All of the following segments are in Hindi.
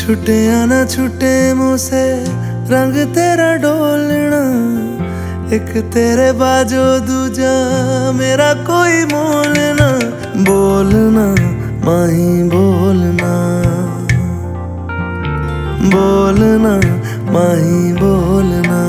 छुटे या ना छुटे मुझसे रंग तेरा डोलना, एक तेरे बाजो दूजा मेरा कोई मोल ना। बोलना माही बोलना, बोलना माही बोलना।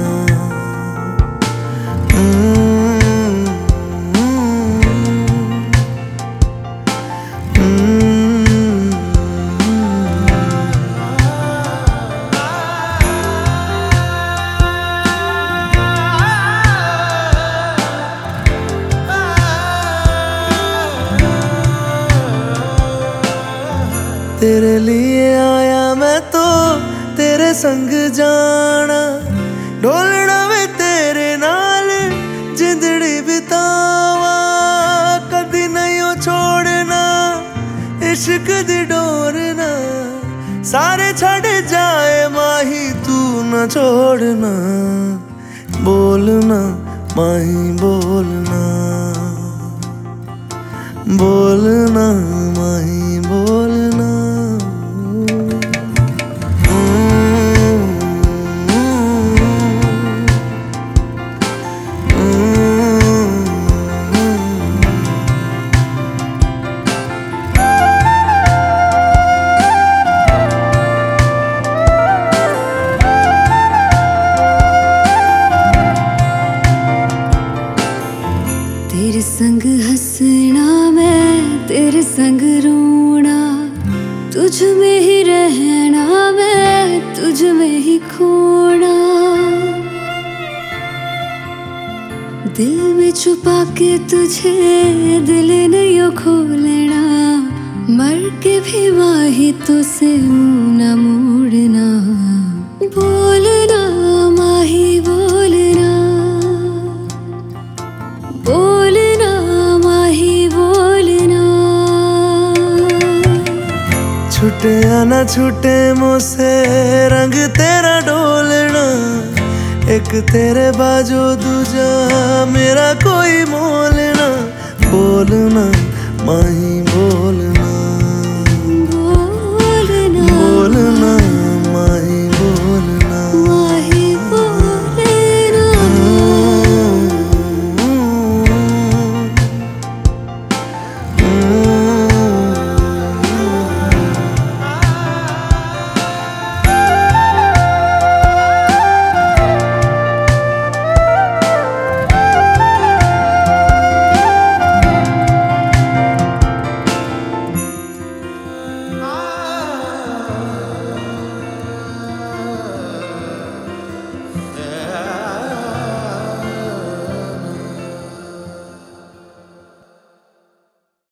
तेरे लिए आया मैं तो तेरे संग जाना, ढोलना वे तेरे नाल जिंदड़ी बितावा। कदी नहीं हो छोड़ना इश्क दी डोरना, सारे छड़ जाए माही तू न छोड़ना। बोलना माही बोलना, बोलना माही बोलना। तेरे संग हंसना मैं तेरे संग रोना, तुझ में ही रहना मैं तुझ में ही खोना। दिल में छुपा के तुझे दिल नहीं खोलना, मर के भी माही तुझसे मुंह न मोड़ना। बोलना माही बोलना, बोलना माही बोलना। छुटे या ना छुटे मुझसे रंग तेरा डोलना, एक तेरे बाजो दूजा मेरा कोई मोल ना। बोलना माही